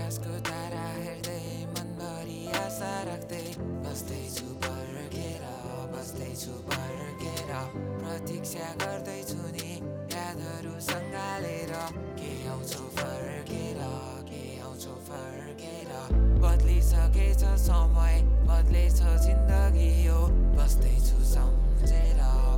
आकाशको तारा हेर्दै मनभरि आशा राख्दै बस्दैछु पर्खेर प्रतीक्षा गर्दैछु नि यादहरू सँगालेर के आउँछौ फर्केर बदलिसकेछ समय बदलेछ जिन्दगी यो बस्दैछु सम्झेर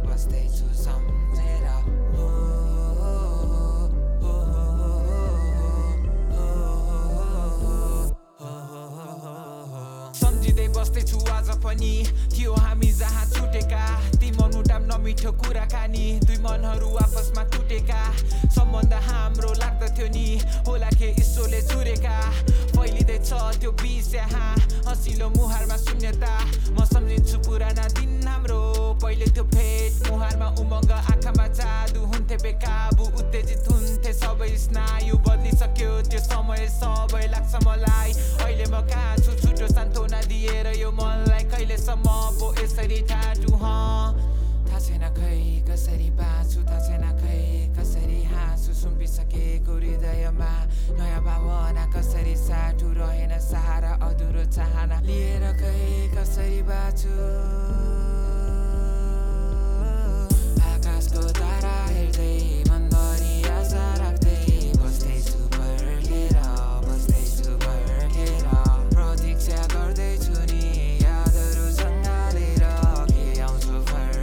सम्झिँदै बस्दैछु आज पनि थियो हामी जहाँ छुटेका ती मनमुटाव नमिठो कुराकानी दुई मनहरू आपसमा टुटेका सम्बन्ध हाम्रो लाग्दथ्यो नि होला के ईश्वरले चुरेका फैलिँदैछ त्यो बिस यहाँ हँसिलो मुहारमा शून्यता म सम्झिन्छु पुराना दिन हाम्रो पहिले त्यो भेट मुहारमा उमङ्ग आँखामा जादु हुन्थे बेकाबु उत्तेजित हुन्थे सबै स्नायु बदलिसक्यो त्यो समय सबै लाग्छ मलाई अहिले म कहाँ छु छुटो सान्त्वना दिएर यो मनलाई कहिलेसम्म पो यसरी ठाडु थाहा छैन खै कसरी बाँच्छु थाहा छैन खै कसरी हाँसु सुम्पिसकेको हृदयमा नयाँ भावना कसरी साटु रहेन सहारा अधुरो चाहना लिएर खै कसरी बाँच्छु आकाशको तारा हेर्दै मनभरि आशा राख्दै बस्दैछु पर्खेर प्रतीक्षा गर्दैछु नि यादहरू सँगालेर के आउँछौ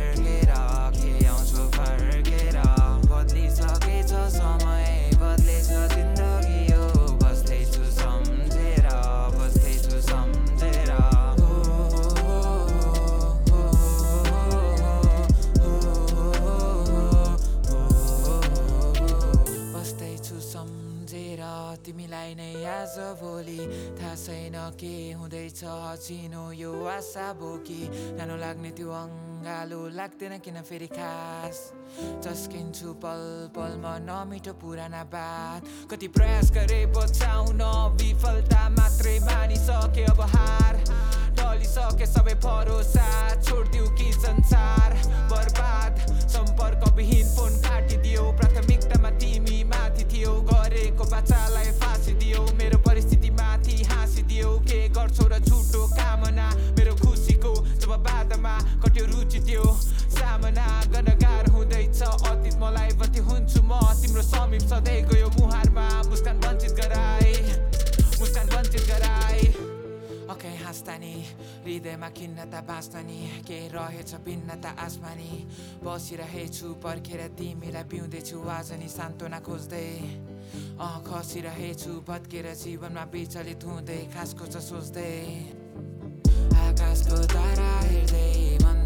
फर्केर बदलिसकेछ समय बदलेछ जिन्दगी यो बस्दैछु सम्झेर तिमीलाई नै आज भोलि थाहा छैन के हुँदैछ चिनो यो आशा बोकी नानो लाग्ने त्यो अङ्गालो लाग्दैन किन फेरि खास चस्किन्छु पल पलमा नमिठो पुराना बात कति प्रयास गरे बचाउन विफलता मात्रै मानिसके अब हार टलिसके सबै भरोसा छोडिदिउ कि संसार बर्बाद सम्पर्क विहीन फोन काटिदियो प्राथमिकतामा तिमी माथि थियौ गरेको बाचालाई फाँसी दियो मेरो परिस्थिति माथि हाँसिदियो के गर्छौ र झुटो कामना मेरो खुसीको जब बादमा कट्यो रुचि त्यो सामना गर्न गाह्रो हुँदैछ अतीत मलाई बन्ती हुन्छु म तिम्रो समीप सधैँ गयो मुहारमा मुस्कान वञ्चित गराए ओके हाँस्दा नि हृदयमा खिन्नता बाँच्न नि के रहेछ भिन्नता आसमानी बसिरहेछु पर्खेर तिमीलाई पिउँदैछु आज नि सान्त्वना खोज्दै खसिरहेछु भत्केर जीवनमा विचलित हुँदै खासको छ सोच्दै आकाशको तारा हेर्दै